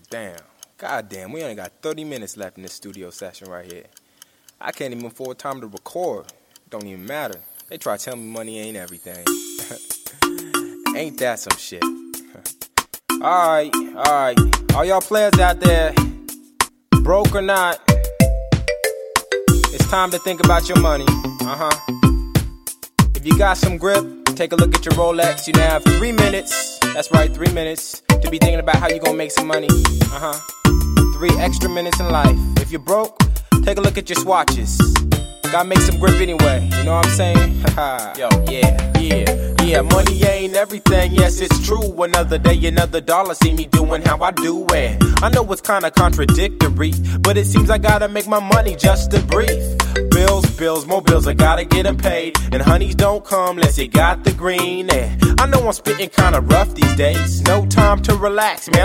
Damn. Goddamn, we only got 30 minutes left in this studio session right here. I can't even afford time to record. Don't even matter. They try to tell me money ain't everything. Ain't that some shit? Alright. All y'all players out there, broke or not, it's time to think about your money. If you got some grip, take a look at your Rolex. You now have 3 minutes. That's right, 3 minutes to be thinking about how you gonna make some money. 3 extra minutes in life. If you're broke, take a look at your swatches. Gotta make some grip anyway, you know what I'm saying? Yo, yeah, money ain't everything, yes it's true. Another day, another dollar, see me doing how I do it. I know it's kinda contradictory, but it seems I gotta make my money just to breathe. Bills, more bills, I gotta get them paid. And honeys don't come unless you got the green. And I know I'm spitting kinda rough these days. No time to relax, man,